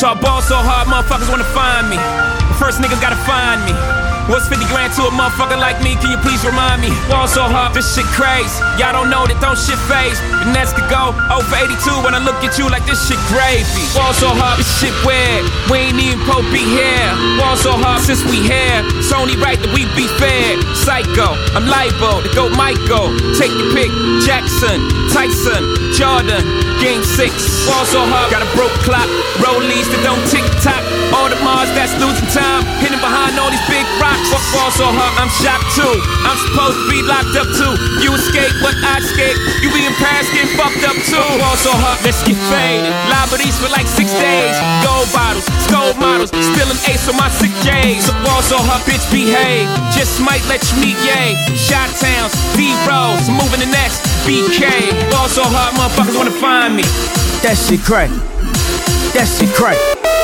So I ball so hard, motherfuckers wanna find me. The first niggas gotta find me. What's 50 grand to a motherfucker like me? Can you please remind me? Ball so hard, this shit crazy. Y'all don't know that don't shit phase. The Nets could go 0 for 82 when I look at you like this shit gravy. Ball so hard, this shit weird. We ain't even Pope be here. Ball so hard since we here. It's only right that we be fair. Psycho, I'm libo, the GOAT Michael. Take your pick, Jackson, Tyson, Jordan. Game 6, ball so hard, got a broke clock. Rollies that don't tick tock. All the Mars that's losing time, hidden behind all these big rocks. Ball so hard, I'm shocked too. I'm supposed to be locked up too. You escape, but I escape. You be in Paris getting fucked up too. Ball so hard, let's get faded. Liberties for like 6 days. Gold bottles, gold models, spilling ace on my sick J's. Ball so hard, bitch behave. Just might let you meet yay. Shot towns, D-Rolls, moving the next BK. Ball so hard, motherfuckers wanna find me. That shit crack. That shit crack.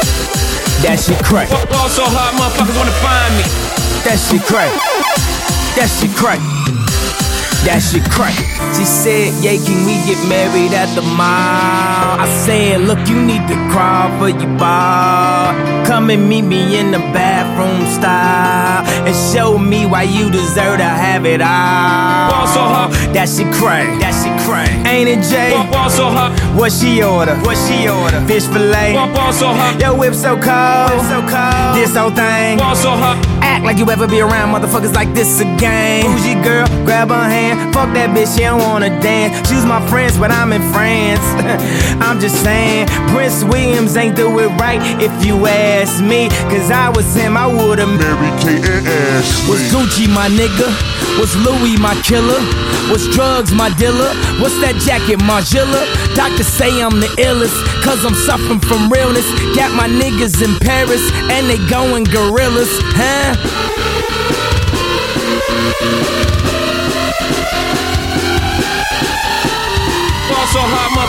That shit crack. Ball so hard, motherfuckers wanna find me. That shit crack. That shit crack. That shit crack. She said, yeah, can we get married at the mall? I said, look, you need to crawl for your bar. Come and meet me in the bathroom style and show me why you deserve to have it all. Ball so hard. That shit crack. That shit crack. Ain't it, Jay? Ball so hard. What she order? What she order? Fish fillet. Ball so hard. Yo, whip so cold. Whip so cold. This whole thing. Ball so hard. Act like you ever be around motherfuckers like this again. Bougie girl, grab her hand. Fuck that bitch, she don't wanna dance. She's my friends, but I'm in France. I'm just saying, Prince Williams ain't do it right if you ask me. Cause I was him, I would've Mary Kate and Ashley. Was Gucci my nigga? Was Louis my killer? Was drugs my dealer? What's that jacket, Margiela? Doctors say I'm the illest, cause I'm suffering from realness. Got my niggas in Paris, and they going gorillas, huh? Ball so hard,